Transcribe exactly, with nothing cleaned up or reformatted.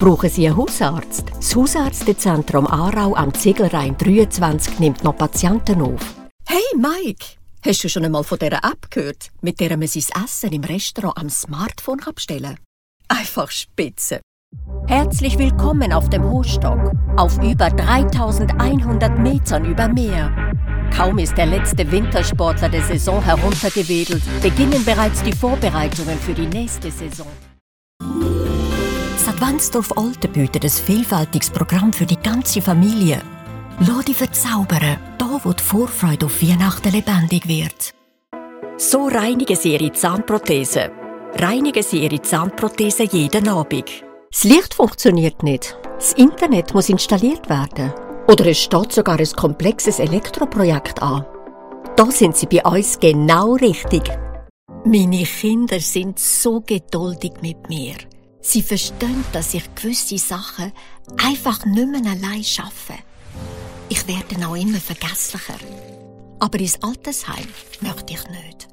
Brauchen Sie einen Hausarzt? Das Hausärztezentrum Aarau am Ziegelrhein dreiundzwanzig nimmt noch Patienten auf. Hey Mike, hast du schon einmal von dieser App gehört, mit der man sein Essen im Restaurant am Smartphone bestellen kann? Einfach spitze! Herzlich willkommen auf dem Hochstock, auf über dreitausendeinhundert Metern über Meer. Kaum ist der letzte Wintersportler der Saison heruntergewedelt, beginnen bereits die Vorbereitungen für die nächste Saison. Das Advansdorf Olten bietet ein vielfältiges Programm für die ganze Familie. Lass dich verzaubern, da wo die Vorfreude auf Weihnachten lebendig wird. So reinigen Sie Ihre Zahnprothese. Reinigen Sie Ihre Zahnprothese jeden Abend. Das Licht funktioniert nicht. Das Internet muss installiert werden. Oder es steht sogar ein komplexes Elektroprojekt an. Da sind Sie bei uns genau richtig. Meine Kinder sind so geduldig mit mir. Sie verstehen, dass ich gewisse Sachen einfach nicht mehr allein schaffe. Ich werde auch immer vergesslicher. Aber ins Altersheim möchte ich nicht.